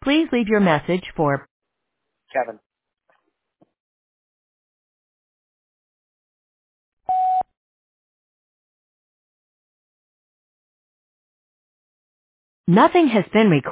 Please leave your message for Kevin. nothing has been recorded.